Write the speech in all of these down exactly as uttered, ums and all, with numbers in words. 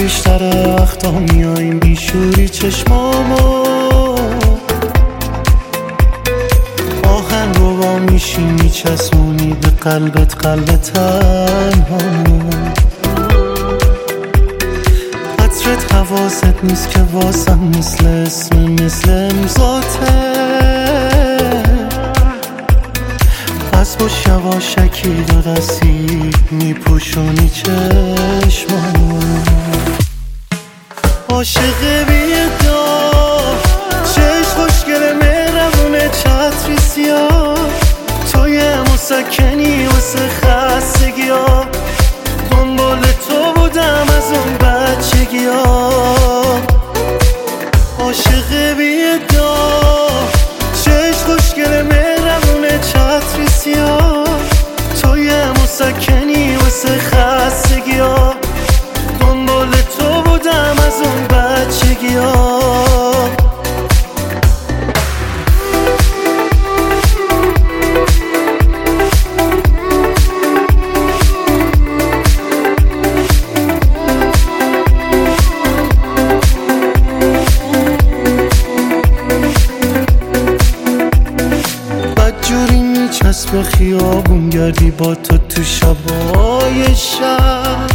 بیشتر وقتا میاییم بیشوری چشمامو آهن رو با میشی میچسبونی به قلبت قلب تنهامو قطرت حواست نیست که واسم مثل اسم مثل امضاته پس با یواشکی دو دستی میپوشونی چشمامو عاشق بی‌ادعا چشم خوشگل مهربونه چتری سیاه تو یه مسکنی واسه خستگی‌ها دنبال تو بودم از اون بچگی‌ها عاشق بی‌ادعا چشم خوشگل مهربونه چتری سیاه تو یه مسکنی واسه خستگی‌ها دنبال تو بودم از اون بچگی‌ها بدجوری میچسب خیابون گردی با تو تو شبای شهر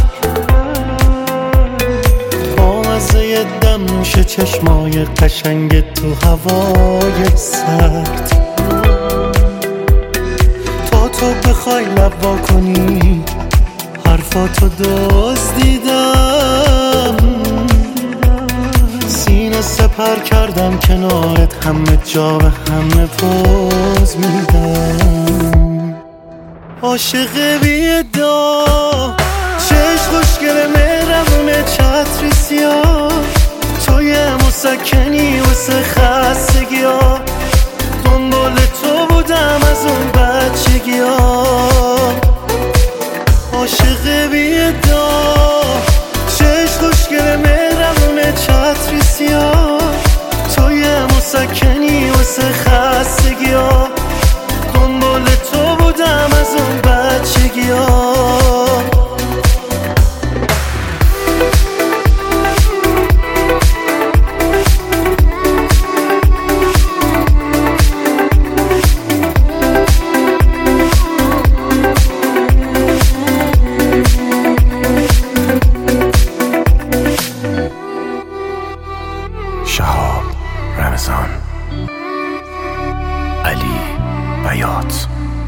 بامزه دم میشه چشمای قشنگ تو هوای سرد تا تو بخوای لب وا کنی حرفاتو دزدیدم سینه سپر کردم کنارت همه جا به همه پوز میدم عاشق بی‌ادعا چشم خوشگل مهربونه چتری سیاه تو یه مسکنی واسه خستگی‌ها دنبال تو بودم از اون بچگی‌ها عاشق بی‌ادعا چشم خوشگل مهربونه چتری سیاه تو یه مسکنی واسه خستگی‌ها دنبال تو بودم از اون بچگی‌ها شهاب رمضان علی بیات